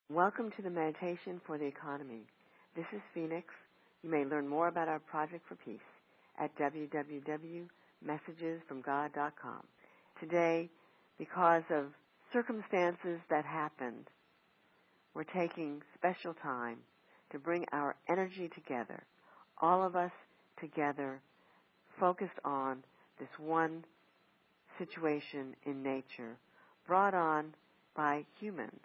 Welcome to the Meditation for the Economy. This is Phoenix. You may learn more about our Project for Peace at www.messagesfromgod.com. Today, because of circumstances that happened, we're taking special time to bring our energy together, all of us together, focused on this one situation in nature brought on by humans.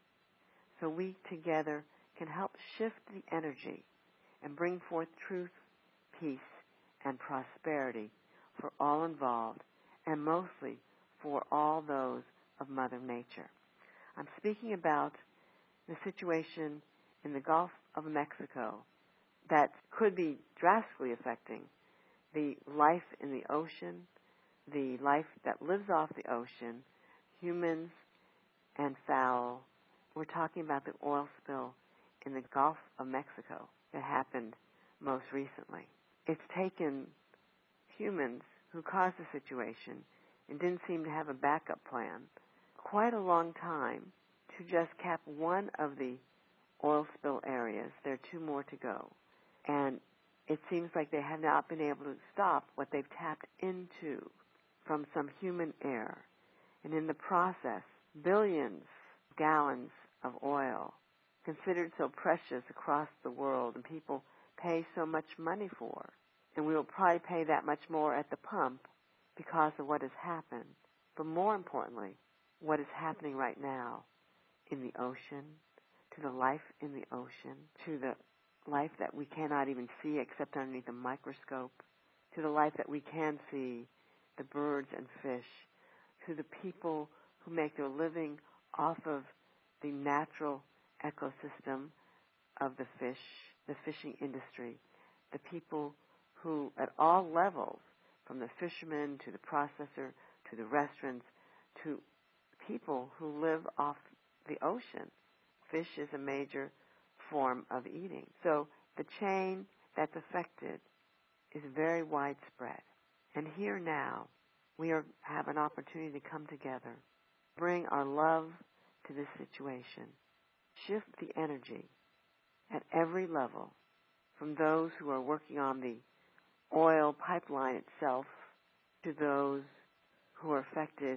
So we together can help shift the energy and bring forth truth, peace, and prosperity for all involved, and mostly for all those of Mother Nature. I'm speaking about the situation in the Gulf of Mexico that could be drastically affecting the life in the ocean, the life that lives off the ocean, humans and fowl. We're talking about the oil spill in the Gulf of Mexico that happened most recently. It's taken humans who caused the situation and didn't seem to have a backup plan quite a long time to just cap one of the oil spill areas. There are two more to go. And it seems like they have not been able to stop what they've tapped into from some human error. And in the process, billions of gallons of oil, considered so precious across the world, and people pay so much money for. And we will probably pay that much more at the pump because of what has happened. But more importantly, what is happening right now in the ocean, to the life in the ocean, to the life that we cannot even see except underneath a microscope, to the life that we can see, the birds and fish, to the people who make their living off of the natural ecosystem of the fish, the fishing industry, the people who at all levels, from the fishermen to the processor to the restaurants, to people who live off the ocean. Fish is a major form of eating. So the chain that's affected is very widespread. And here now, we have an opportunity to come together, bring our love to this situation, shift the energy at every level, from those who are working on the oil pipeline itself to those who are affected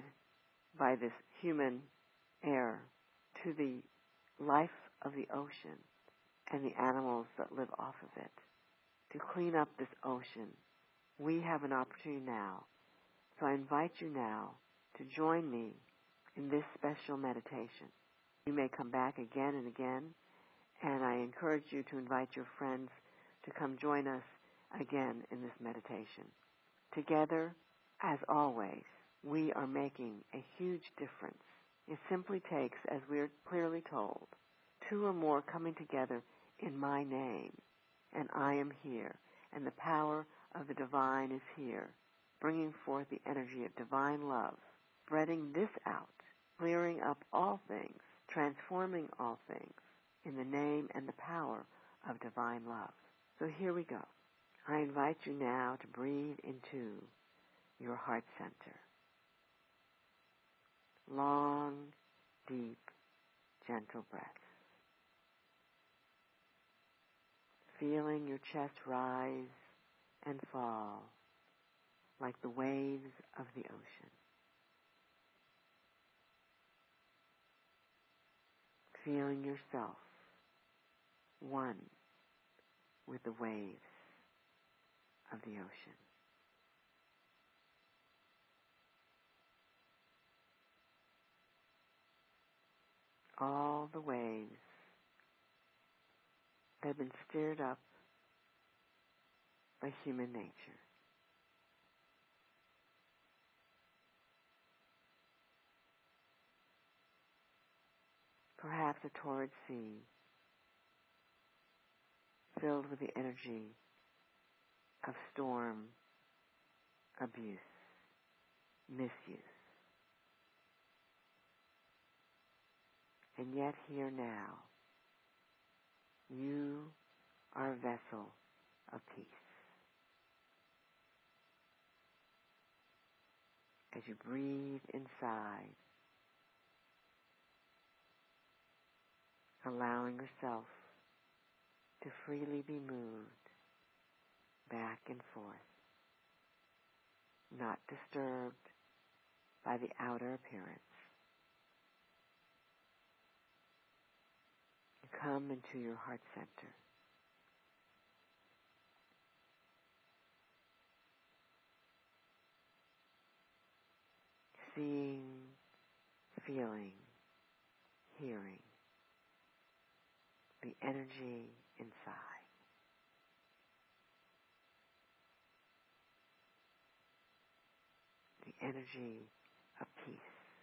by this human error, to the life of the ocean and the animals that live off of it, to clean up this ocean. We have an opportunity now. So I invite you now to join me in this special meditation. You may come back again and again, and I encourage you to invite your friends to come join us again in this meditation. Together, as always, we are making a huge difference. It simply takes, as we are clearly told, two or more coming together in my name, and I am here, and the power of the divine is here, bringing forth the energy of divine love, spreading this out, clearing up all things, transforming all things in the name and the power of divine love. So here we go. I invite you now to breathe into your heart center. Long, deep, gentle breaths. Feeling your chest rise and fall like the waves of the ocean. Feeling yourself one with the waves of the ocean. All the waves that have been stirred up by human nature. Perhaps a torrid sea filled with the energy of storm, abuse, misuse. And yet here now, you are a vessel of peace. As you breathe inside, allowing yourself to freely be moved back and forth, not disturbed by the outer appearance. You come into your heart center. Seeing, feeling, hearing the energy inside. The energy of peace,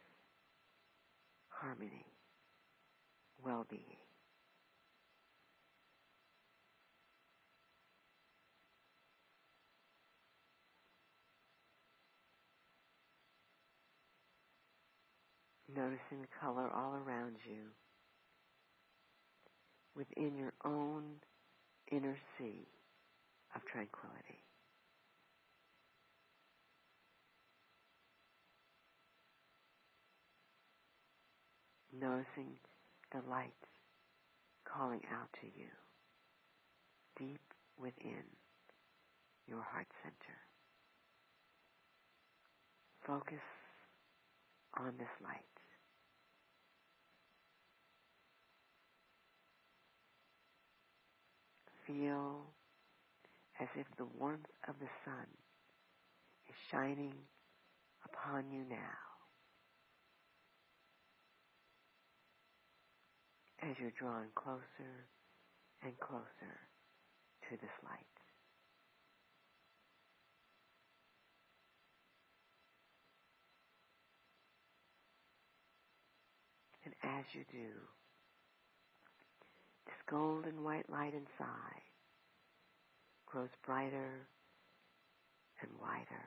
harmony, well-being. Noticing the color all around you within your own inner sea of tranquility. Noticing the light calling out to you deep within your heart center. Focus on this light. Feel as if the warmth of the sun is shining upon you now as you're drawn closer and closer to this light. And as you do, this golden white light inside grows brighter and wider.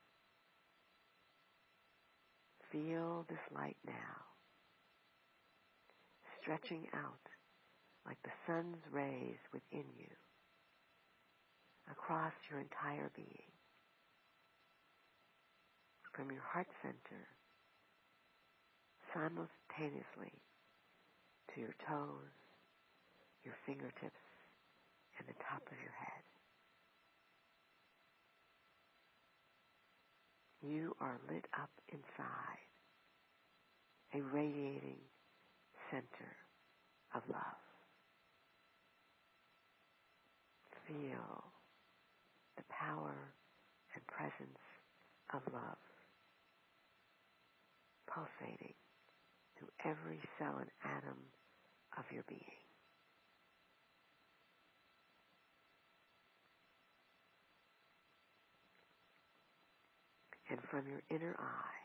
Feel this light now, stretching out like the sun's rays within you, across your entire being, from your heart center, simultaneously to your toes, your fingertips, and the top of your head. You are lit up inside, a radiating center of love. Feel the power and presence of love pulsating through every cell and atom of your being. And from your inner eye,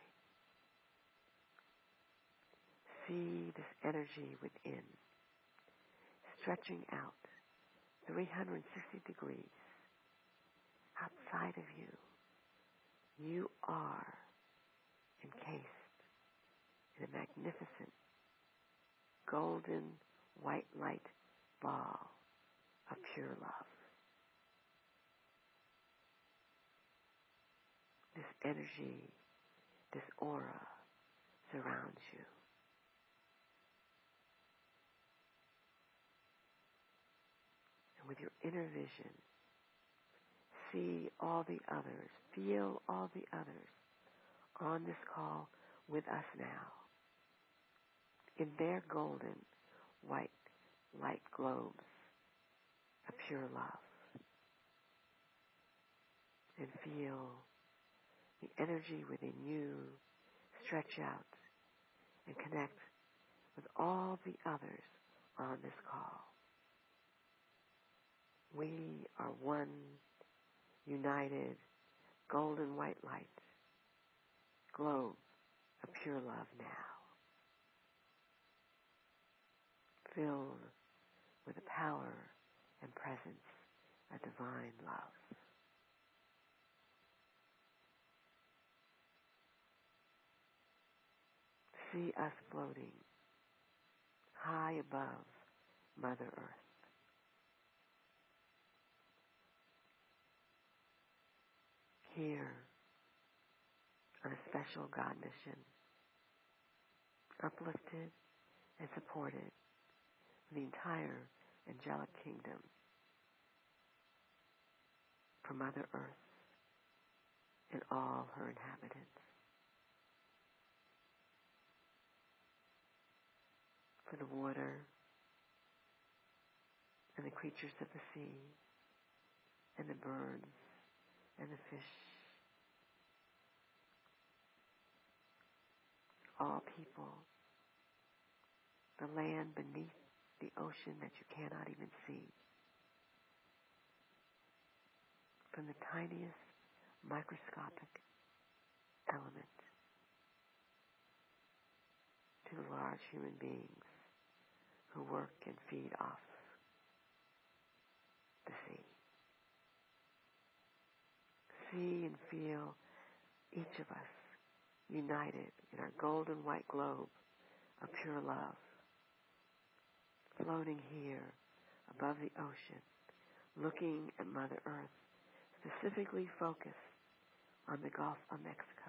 see this energy within, stretching out 360 degrees outside of you. You are encased in a magnificent golden white light ball of pure love. This energy, this aura surrounds you. And with your inner vision, see all the others, feel all the others on this call with us now in their golden white light globes of pure love. And feel the energy within you stretch out and connect with all the others on this call. We are one united golden white light globe of pure love now, filled with the power and presence of divine love. See us floating high above Mother Earth. Here on a special God mission, uplifted and supported the entire angelic kingdom, for Mother Earth and all her inhabitants, for the water and the creatures of the sea and the birds and the fish, all people, the land beneath the ocean that you cannot even see, from the tiniest microscopic element to the large human beings who work and feed off the sea. See and feel each of us united in our golden white globe of pure love, floating here above the ocean, looking at Mother Earth, specifically focused on the Gulf of Mexico,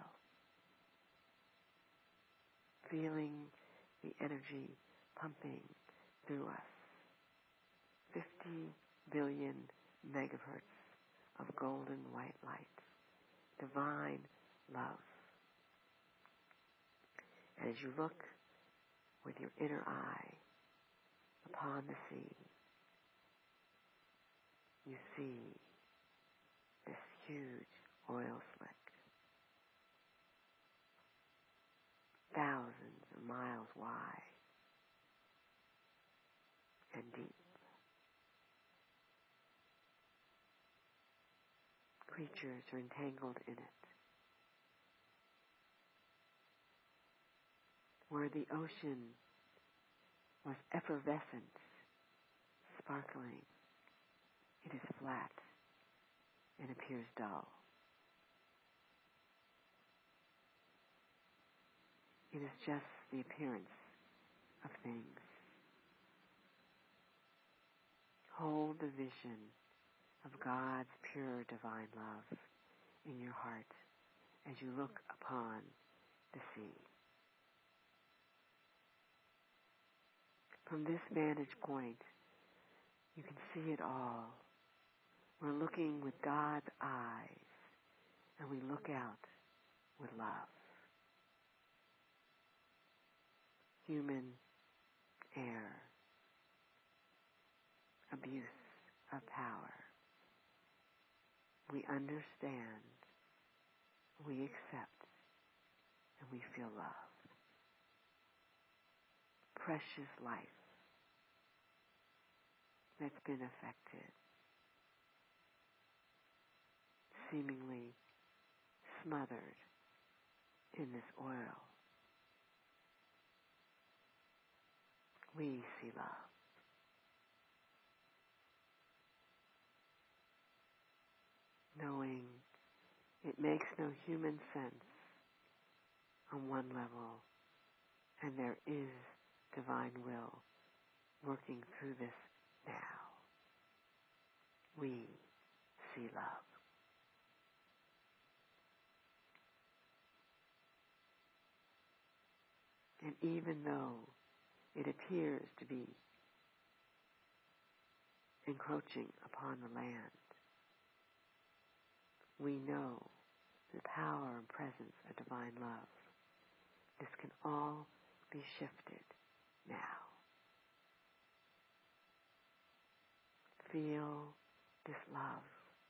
feeling the energy pumping through us. 50 billion megahertz of golden white light, divine love. And as you look with your inner eye upon the sea, you see this huge oil slick, thousands of miles wide and deep. Creatures are entangled in it. Where the ocean was effervescent, sparkling, it is flat and appears dull. It is just the appearance of things. Hold the vision of God's pure divine love in your heart as you look upon the sea. From this vantage point, you can see it all. We're looking with God's eyes, and we look out with love. Human error, abuse of power. We understand, we accept, and we feel love. Precious life that's been affected, seemingly smothered in this oil. We see love. Knowing it makes no human sense on one level, and there is divine will working through this now. We see love. And even though it appears to be encroaching upon the land, we know the power and presence of divine love. This can all be shifted now. Feel this love.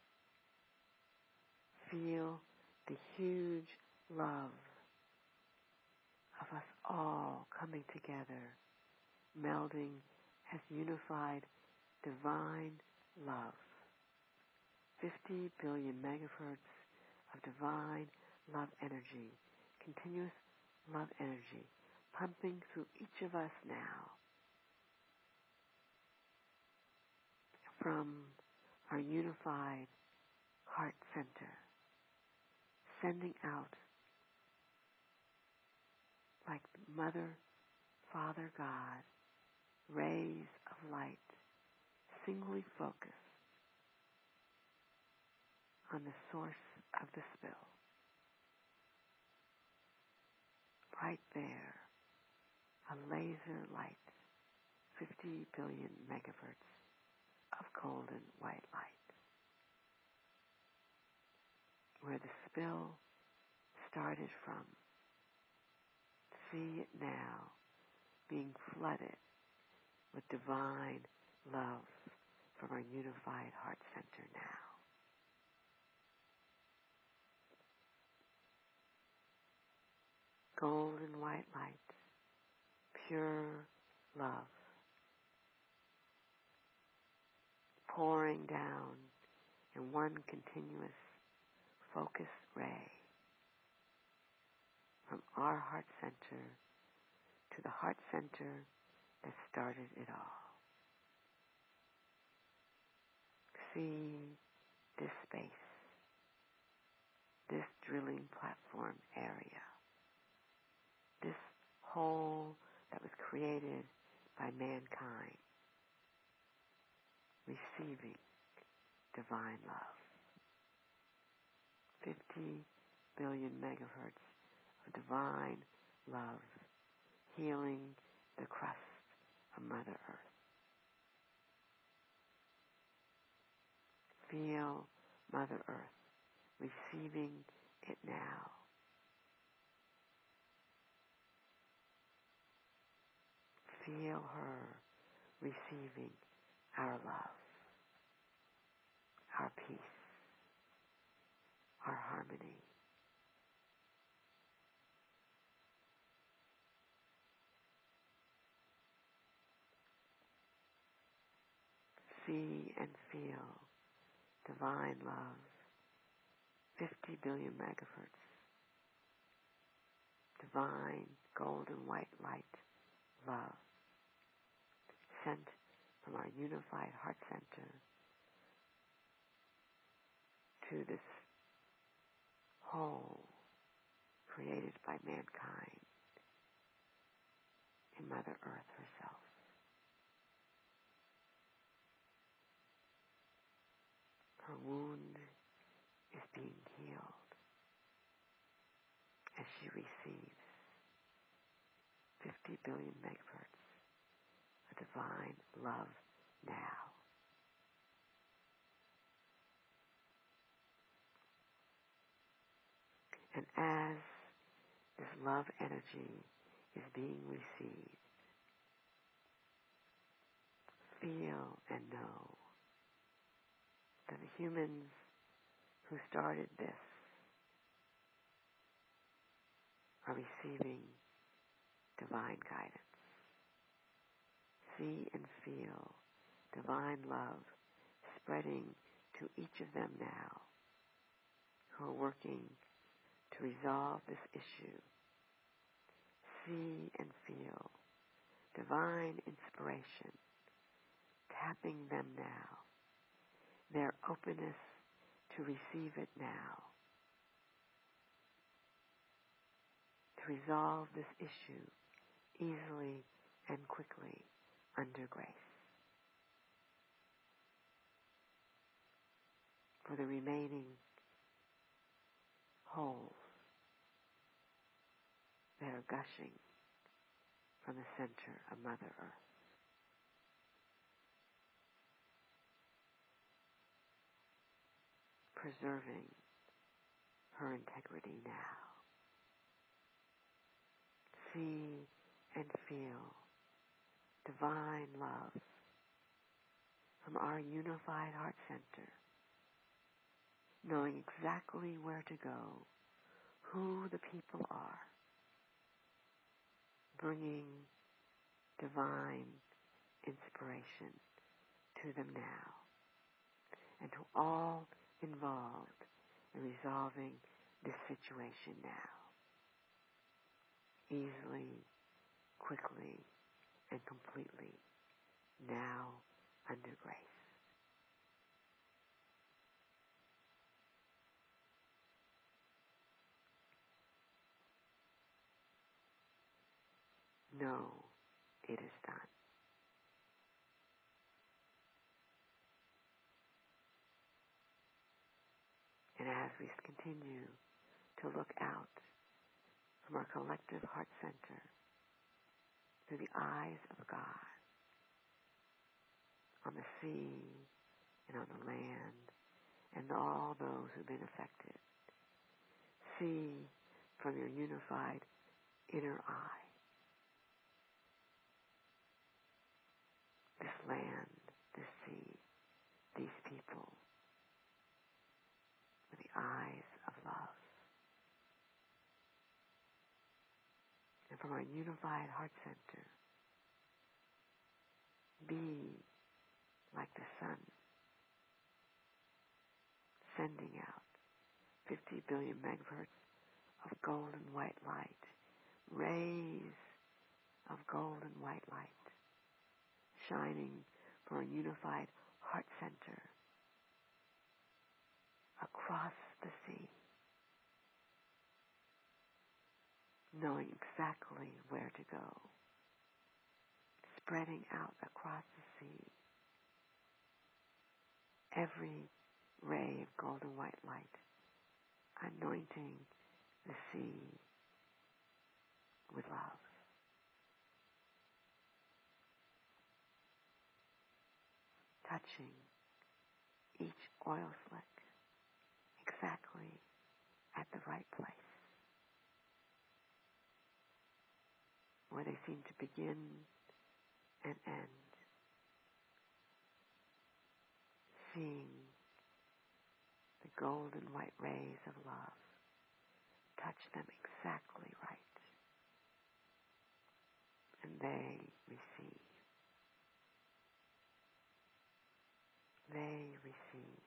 Feel the huge love of us all coming together, melding as unified divine love. 50 billion megahertz of divine love energy, continuous love energy, pumping through each of us now. From our unified heart center, sending out like Mother, Father God, rays of light, singly focused on the source of the spill. Right there, a laser light 50 billion megahertz of golden white light, where the spill started from. See it now being flooded with divine love from our unified heart center now. Golden white light, pure love, pouring down in one continuous focused ray from our heart center to the heart center that started it all. See this space, this drilling platform area, this hole that was created by mankind, receiving divine love. 50 billion megahertz of divine love, healing the crust of Mother Earth. Feel Mother Earth receiving it now. Feel her receiving our love, our peace, our harmony. See and feel divine love, 50 billion megahertz, divine golden white light love, sent from our unified heart center to this whole created by mankind in Mother Earth herself. Her wound is being healed as she receives 50 billion megahertz of divine love now. And as this love energy is being received, feel and know that the humans who started this are receiving divine guidance. See and feel divine love spreading to each of them now who are working to resolve this issue. See and feel divine inspiration tapping them now, their openness to receive it now, to resolve this issue easily and quickly under grace. For the remaining holes that are gushing from the center of Mother Earth. Preserving her integrity now. See and feel divine love from our unified heart center, knowing exactly where to go, who the people are, bringing divine inspiration to them now, and to all involved in resolving this situation now, easily, quickly, and completely, now under grace. Know it is done. And as we continue to look out from our collective heart center through the eyes of God, the sea and on the land and all those who've been affected. See from your unified inner eye this land, this sea, these people with the eyes of love. And from our unified heart center, be like the sun, sending out 50 billion megahertz of golden white light, rays of golden white light, shining from our unified heart center across the sea, knowing exactly where to go, spreading out across the sea, every ray of golden white light, anointing the sea with love. Touching each oil slick exactly at the right place, where they seem to begin and end, seeing the golden white rays of love touch them exactly right, and they receive. They receive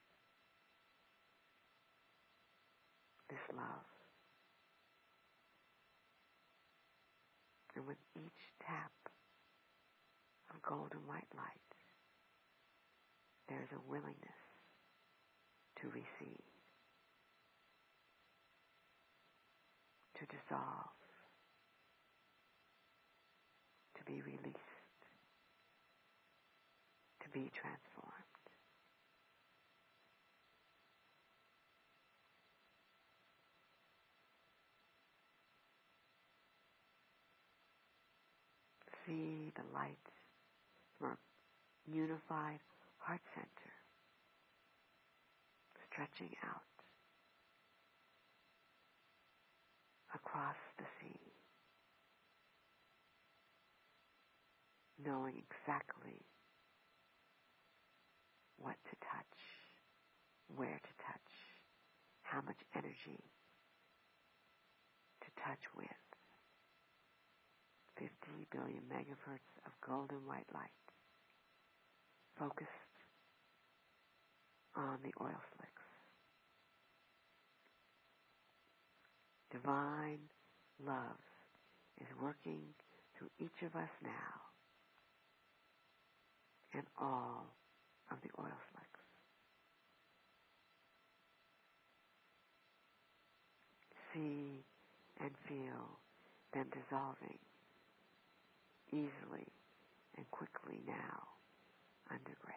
this love. And with each tap of golden white light, there is a willingness to receive, to dissolve, to be released, to be transformed. See the light from our unified heart center stretching out across the sea, knowing exactly what to touch, where to touch, how much energy to touch with. 50 billion megahertz of golden white light focused on the oil slicks. Divine love is working through each of us now and all of the oil slicks. See and feel them dissolving easily and quickly now under grace.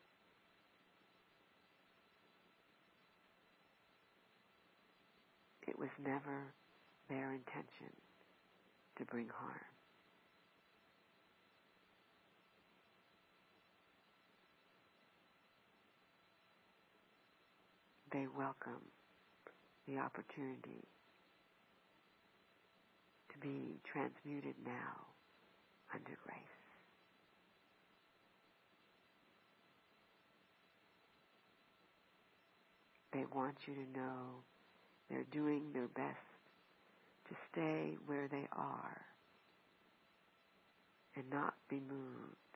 It was never their intention to bring harm. They welcome the opportunity to be transmuted now under grace. They want you to know they're doing their best to stay where they are and not be moved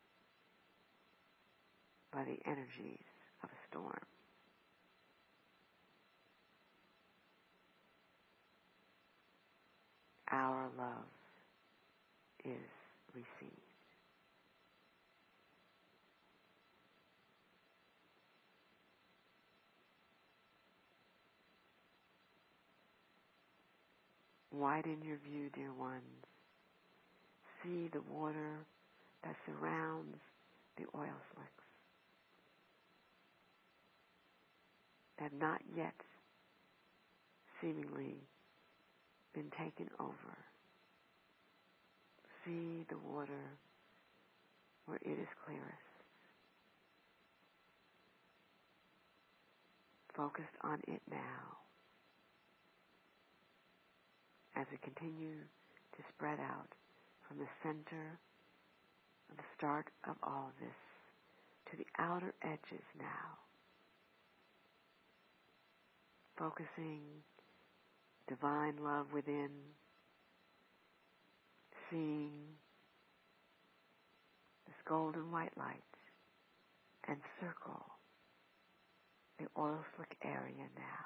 by the energies of a storm. Our love is received. Widen your view, dear ones. See the water that surrounds the oil slicks that have not yet seemingly been taken over. See the water where it is clearest. focused on it now as we continue to spread out from the center of the start of all of this to the outer edges now, focusing divine love within, seeing this golden white light encircle the oil slick area now.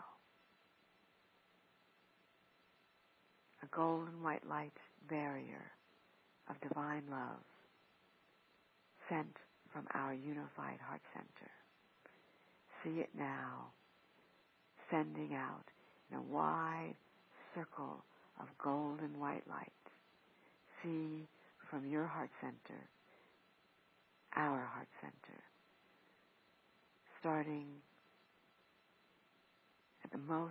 A golden white light barrier of divine love sent from our unified heart center. See it now, sending out in a wide circle of golden white light. See from your heart center, our heart center, starting at the most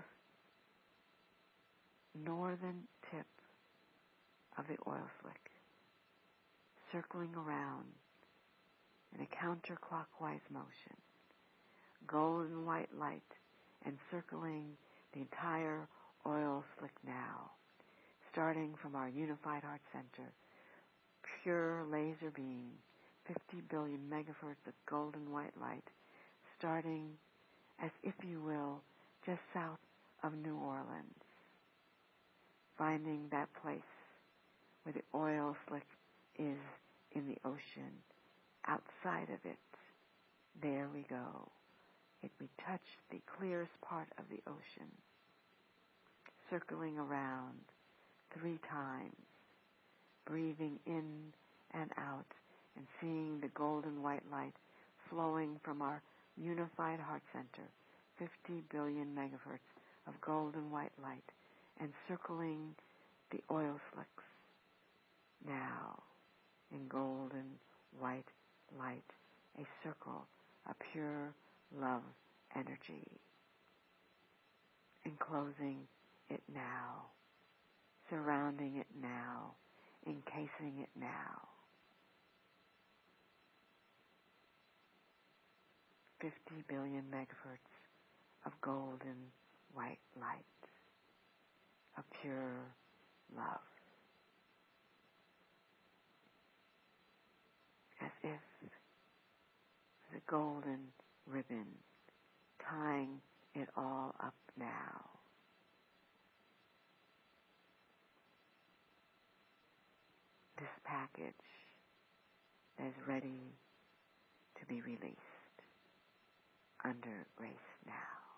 northern tip of the oil slick, circling around in a counterclockwise motion, golden white light encircling the entire oil slick now, starting from our unified heart center, pure laser beam, 50 billion megahertz of golden white light, starting, as if you will, just south of New Orleans, finding that place where the oil slick is in the ocean. Outside of it, there we go. We touch the clearest part of the ocean, circling around 3 times, breathing in and out, and seeing the golden white light flowing from our unified heart center, 50 billion megahertz of golden white light, encircling the oil slicks now in golden white light, a circle, a pure love energy, enclosing it now, surrounding it now, encasing it now. 50 billion megahertz of golden white light, of pure love. As if the golden ribbon tying it all up now. This package that is ready to be released under grace now.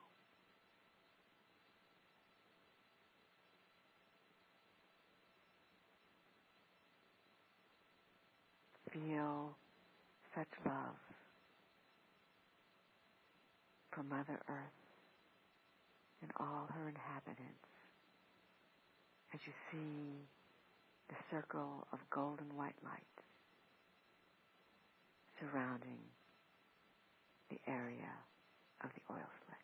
Feel such love for Mother Earth and all her inhabitants as you see the circle of golden white light surrounding the area of the oil slick.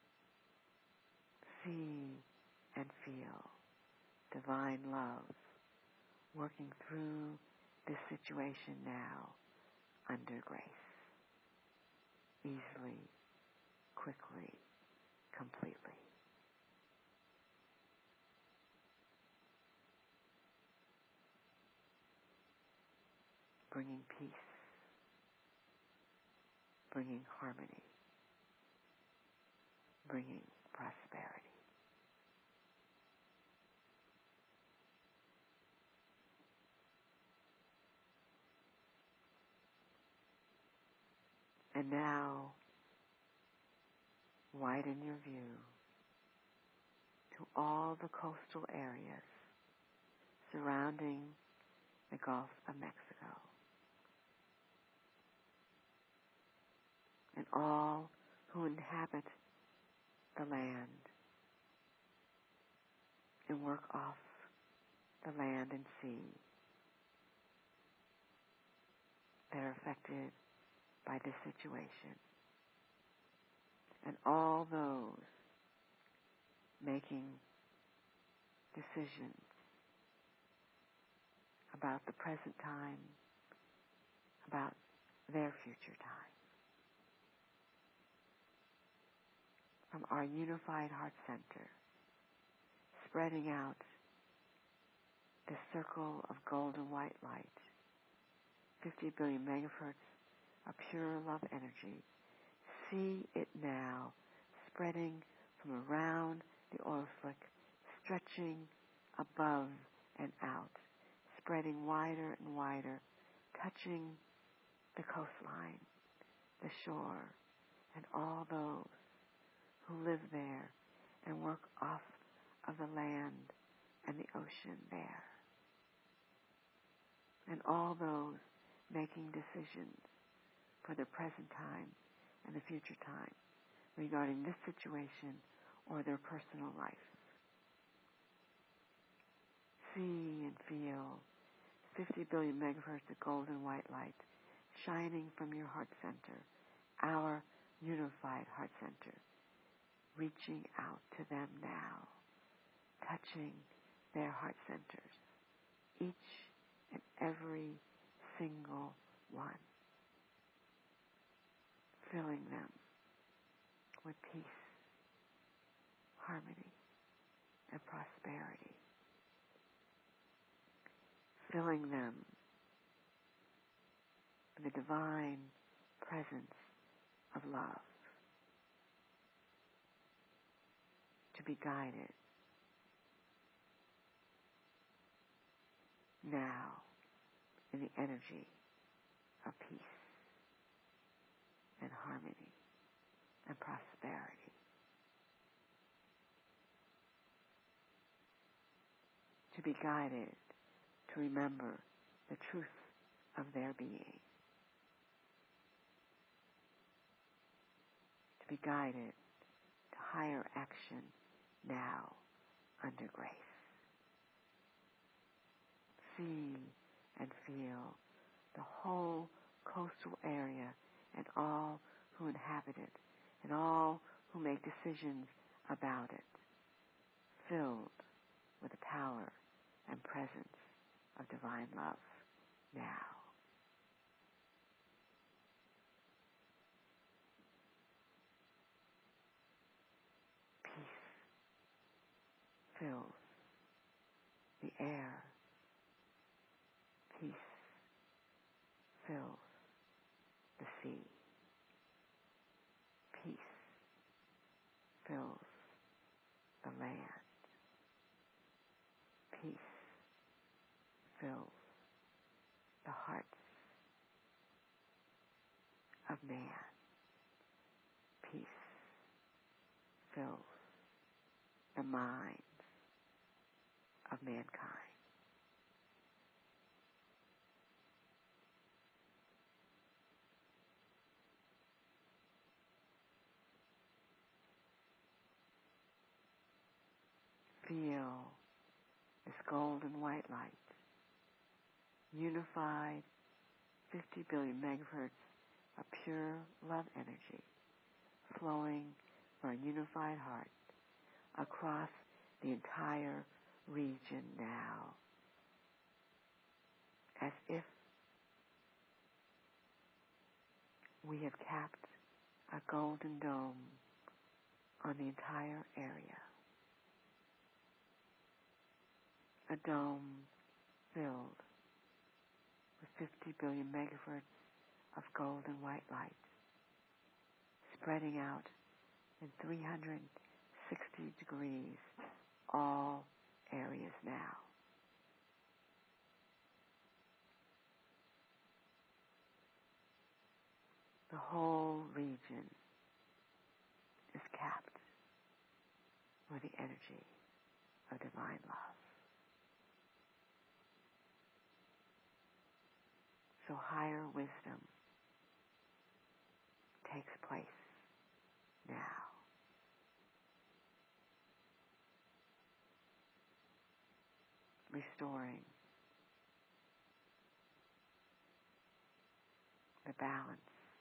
See and feel divine love working through this situation now under grace. Easily, quickly, completely. Bringing peace, bringing harmony, bringing prosperity. And now, widen your view to all the coastal areas surrounding the Gulf of Mexico, and all who inhabit the land and work off the land and sea that are affected by this situation, and all those making decisions about the present time, about their future time. from our unified heart center, spreading out the circle of golden white light, 50 billion megahertz of pure love energy. See it now, spreading from around the oil slick, stretching above and out, spreading wider and wider, touching the coastline, the shore, and all those who live there and work off of the land and the ocean there, and all those making decisions for the present time and the future time regarding this situation or their personal life. See and feel 50 billion megahertz of golden white light shining from your heart center, our unified heart center, reaching out to them now, touching their heart centers, each and every single one, filling them with peace, harmony, and prosperity, filling them with the divine presence of love, to be guided now in the energy of peace and harmony and prosperity, to be guided to remember the truth of their being, to be guided to higher action now under grace. See and feel the whole coastal area and all who inhabit it and all who make decisions about it, filled with the power and presence of divine love now. Peace fills the air. Peace fills the sea. Peace fills the land. Peace fills the hearts of man. Peace fills the minds of mankind. Feel this golden white light, unified 50 billion megahertz of pure love energy, flowing from our unified heart across the entire region now, as if we have capped a golden dome on the entire area. A dome filled with 50 billion megahertz of golden white light, spreading out in 360 degrees all areas now. The whole region is capped with the energy of divine love. So higher wisdom takes place now. Restoring the balance,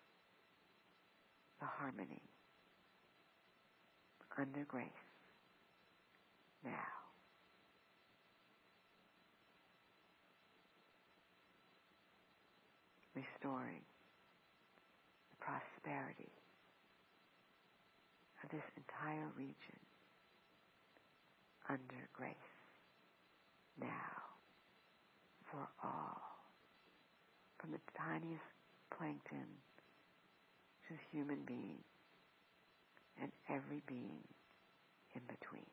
the harmony, under grace now. Restoring the prosperity of this entire region under grace now for all, from the tiniest plankton to human being and every being in between.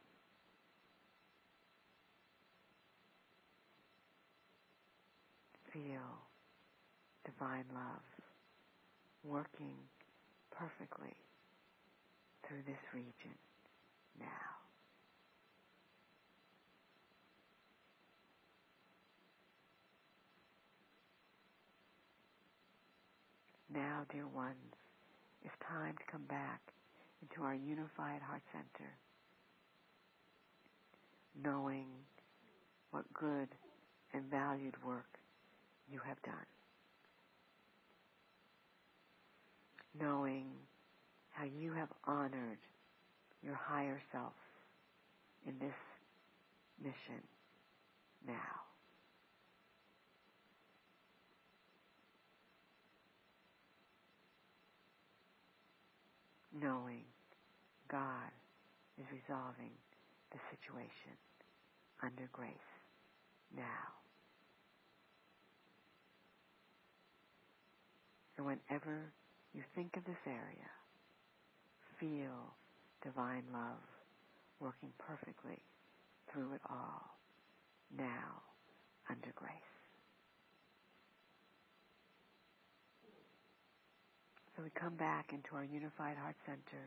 Feel divine love working perfectly through this region now. Now, dear ones, it's time to come back into our unified heart center, knowing what good and valued work you have done, knowing how you have honored your higher self in this mission now. Knowing God is resolving the situation under grace now. And whenever you think of this area, feel divine love working perfectly through it all now under grace. So we come back into our unified heart center,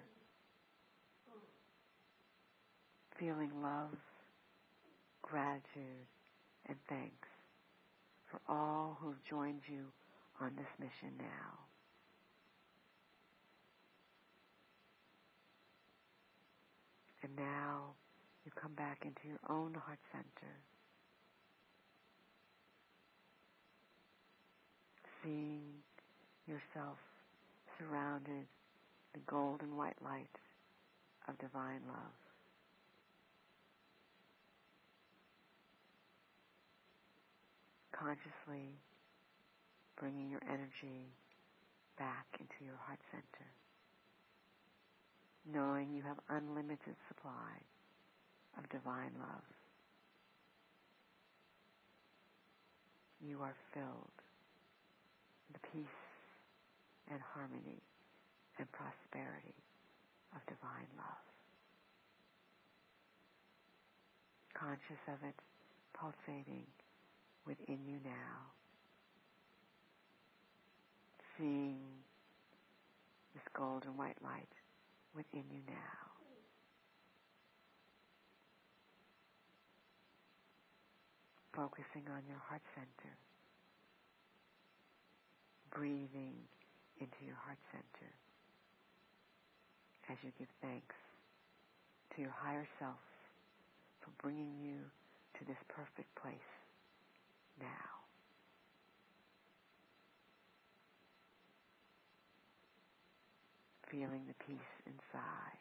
feeling love, gratitude, and thanks for all who've joined you on this mission now. And now you come back into your own heart center, seeing yourself surrounded the golden white light of divine love. Consciously bringing your energy back into your heart center, knowing you have unlimited supply of divine love. You are filled with the peace and harmony and prosperity of divine love. Conscious of it pulsating within you now, seeing this golden white light within you now. Focusing on your heart center, breathing into your heart center as you give thanks to your higher self for bringing you to this perfect place now. Feeling the peace inside,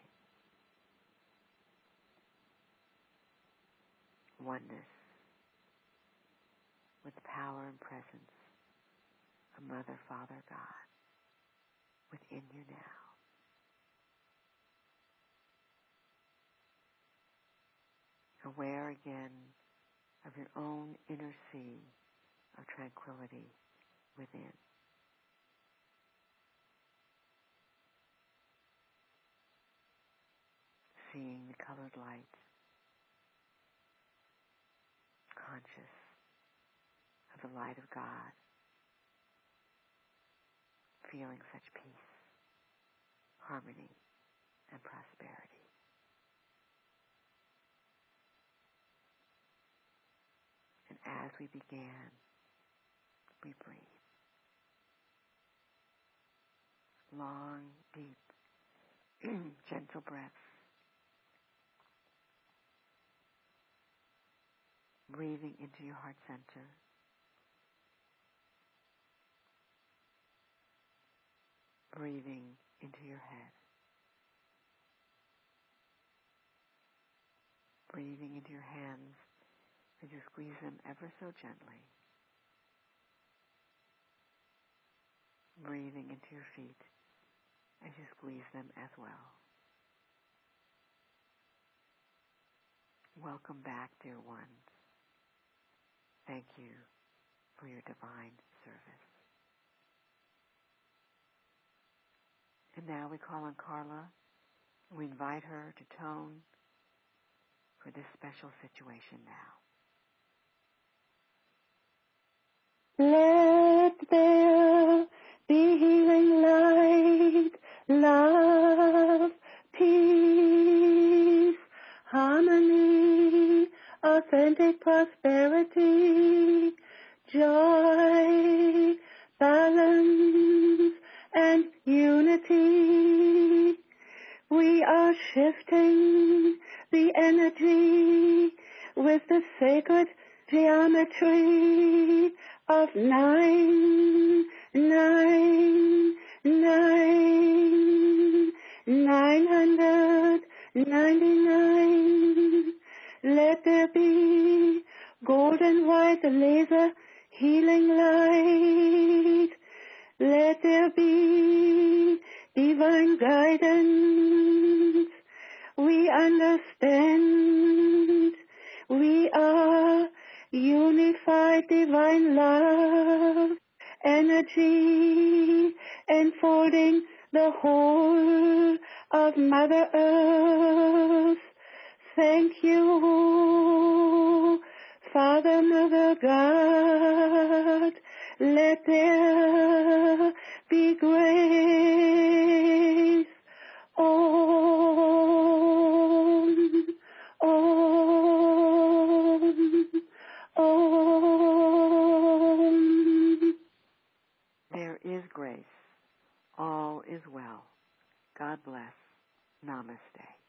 oneness with the power and presence of Mother, Father, God within you now. Aware again of your own inner sea of tranquility within. Seeing the colored light, conscious of the light of God, feeling such peace, harmony, and prosperity. And as we began, we breathe. Long, deep, gentle breaths. Breathing into your heart center. Breathing into your head. Breathing into your hands as you squeeze them ever so gently. Breathing into your feet as you squeeze them as well. Welcome back, dear ones. Thank you for your divine service. And now we call on Carla. We invite her to tone for this special situation now. Let there be healing light, love, peace, harmony, authentic prosperity, joy, balance, and unity. We are shifting the energy with the sacred geometry of 9, 9, 9, 999. Let there be golden white laser healing light. Let there be divine guidance. We understand. We are unified divine love, energy enfolding the whole of Mother Earth. Thank you, Father, Mother, God. Let there be grace. Om, Om, Om. There is grace. All is well. God bless. Namaste.